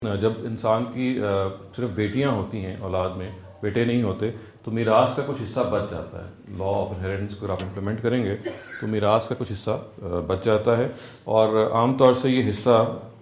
جب انسان کی صرف بیٹیاں ہوتی ہیں اولاد میں، بیٹے نہیں ہوتے، تو میراث کا کچھ حصہ بچ جاتا ہے۔ لا آف انہیریٹنس کو آپ امپلیمنٹ کریں گے تو میراث کا کچھ حصہ بچ جاتا ہے، اور عام طور سے یہ حصہ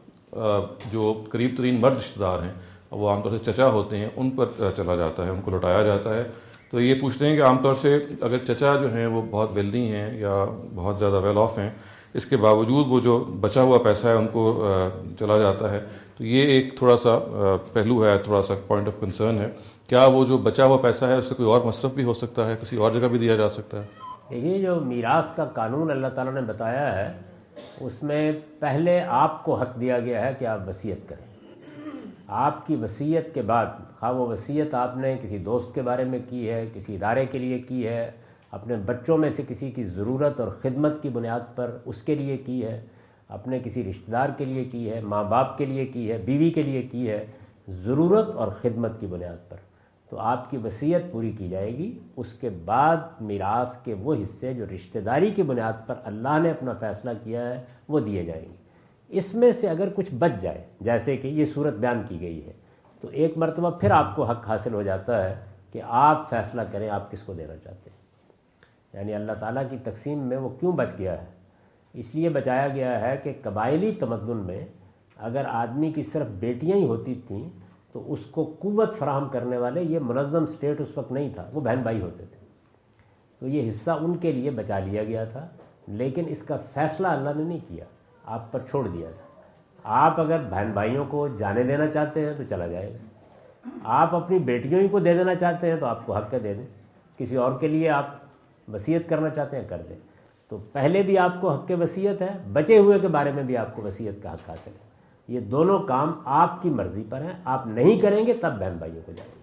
جو قریب ترین مرد رشتہ دار ہیں، وہ عام طور سے چچا ہوتے ہیں، ان پر چلا جاتا ہے، ان کو لوٹایا جاتا ہے۔ تو یہ پوچھتے ہیں کہ عام طور سے اگر چچا جو ہیں وہ بہت ویلدی ہیں یا بہت زیادہ ویل آف ہیں، اس کے باوجود وہ جو بچا ہوا پیسہ ہے ان کو چلا جاتا ہے، تو یہ ایک تھوڑا سا پہلو ہے، تھوڑا سا پوائنٹ آف کنسرن ہے۔ کیا وہ جو بچا ہوا پیسہ ہے اس سے کوئی اور مصرف بھی ہو سکتا ہے، کسی اور جگہ بھی دیا جا سکتا ہے؟ یہ جو میراث کا قانون اللہ تعالیٰ نے بتایا ہے، اس میں پہلے آپ کو حق دیا گیا ہے کہ آپ وصیت کریں۔ آپ کی وصیت کے بعد، خواہ وہ وصیت آپ نے کسی دوست کے بارے میں کی ہے، کسی ادارے کے لیے کی ہے، اپنے بچوں میں سے کسی کی ضرورت اور خدمت کی بنیاد پر اس کے لیے کی ہے، اپنے کسی رشتہ دار کے لیے کی ہے، ماں باپ کے لیے کی ہے، بیوی کے لیے کی ہے، ضرورت اور خدمت کی بنیاد پر، تو آپ کی وصیت پوری کی جائے گی۔ اس کے بعد میراث کے وہ حصے جو رشتہ داری کی بنیاد پر اللہ نے اپنا فیصلہ کیا ہے وہ دیے جائیں گے۔ اس میں سے اگر کچھ بچ جائے، جیسے کہ یہ صورت بیان کی گئی ہے، تو ایک مرتبہ پھر آپ کو حق حاصل ہو جاتا ہے کہ آپ فیصلہ کریں آپ کس کو دینا چاہتے ہیں۔ یعنی اللہ تعالیٰ کی تقسیم میں وہ کیوں بچ گیا ہے؟ اس لیے بچایا گیا ہے کہ قبائلی تمدن میں اگر آدمی کی صرف بیٹیاں ہی ہوتی تھیں تو اس کو قوت فراہم کرنے والے، یہ منظم سٹیٹ اس وقت نہیں تھا، وہ بہن بھائی ہوتے تھے، تو یہ حصہ ان کے لیے بچا لیا گیا تھا، لیکن اس کا فیصلہ اللہ نے نہیں کیا، آپ پر چھوڑ دیا تھا۔ آپ اگر بہن بھائیوں کو جانے دینا چاہتے ہیں تو چلا جائے گا، آپ اپنی بیٹیوں ہی کو دے دینا چاہتے ہیں تو آپ کو حق ہے دے دیں، کسی اور کے لیے آپ وصیت کرنا چاہتے ہیں کر دیں۔ تو پہلے بھی آپ کو حق وصیت ہے، بچے ہوئے کے بارے میں بھی آپ کو وصیت کا حق حاصل ہے۔ یہ دونوں کام آپ کی مرضی پر ہیں، آپ نہیں کریں گے تب بہن بھائیوں کو جائیں گے۔